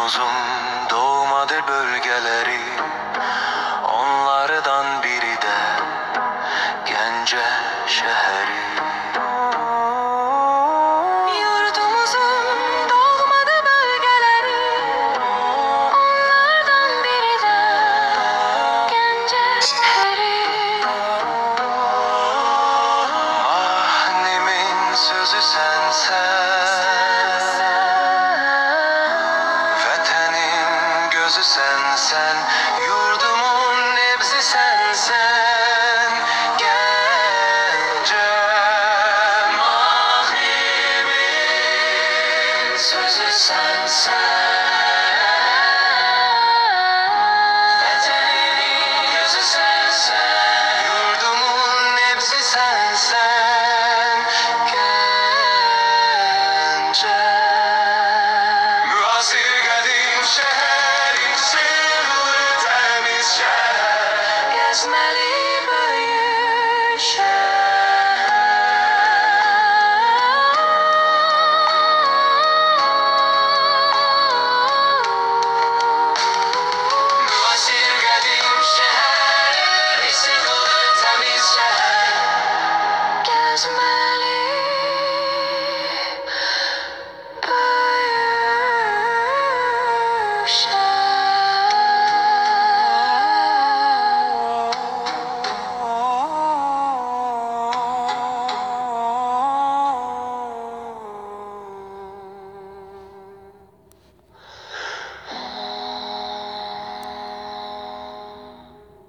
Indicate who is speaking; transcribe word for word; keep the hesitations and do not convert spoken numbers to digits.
Speaker 1: Yurdumuzun doğmadır bölgeleri, onlardan biri de Gence şehri.
Speaker 2: Yurdumuzun doğmadı bölgeleri, onlardan biri de Gence şehri.
Speaker 1: Mahnemin sözü sensen, Vatanın gözü sensen, yurdumun nebzi sensen, Gence. Mahnemin sözü sensen,